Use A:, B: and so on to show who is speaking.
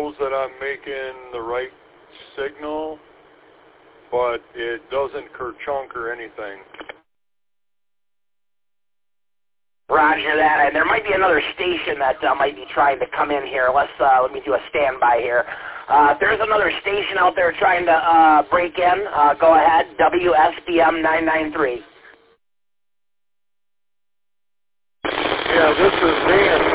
A: shows that I'm making the right signal, but it doesn't kerchunk or anything.
B: Roger that. And there might be another station that might be trying to come in here. Let me do a standby here. If there's another station out there trying to break in, go ahead, WSBM 993.
A: Yeah, this is Dan.